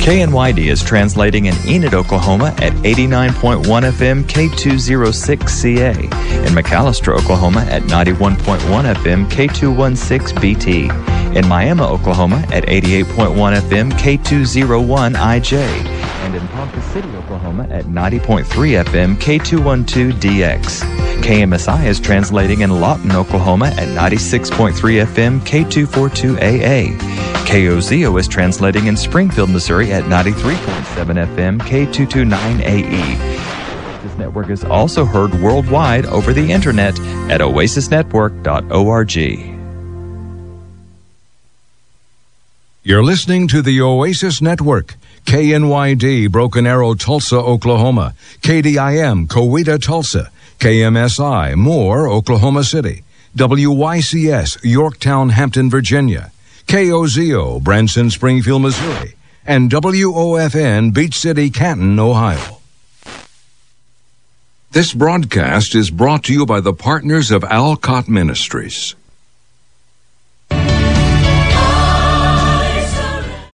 KNYD is translating in Enid, Oklahoma at 89.1 FM K206CA, in McAllister, Oklahoma at 91.1 FM K216 BT, in Miami, Oklahoma at 88.1 FM K201IJ, and in Ponca City, Oklahoma at 90.3 FM K212 DX. KMSI is translating in Lawton, Oklahoma at 96.3 FM K242 AA. KOZO is translating in Springfield, Missouri at 93.7 FM K229 AE. This network is also heard worldwide over the internet at oasisnetwork.org. You're listening to the Oasis Network. KNYD, Broken Arrow, Tulsa, Oklahoma. KDIM, Coweta, Tulsa. KMSI, Moore, Oklahoma City. WYCS, Yorktown, Hampton, Virginia. KOZO, Branson, Springfield, Missouri. And WOFN, Beach City, Canton, Ohio. This broadcast is brought to you by the partners of Alcott Ministries.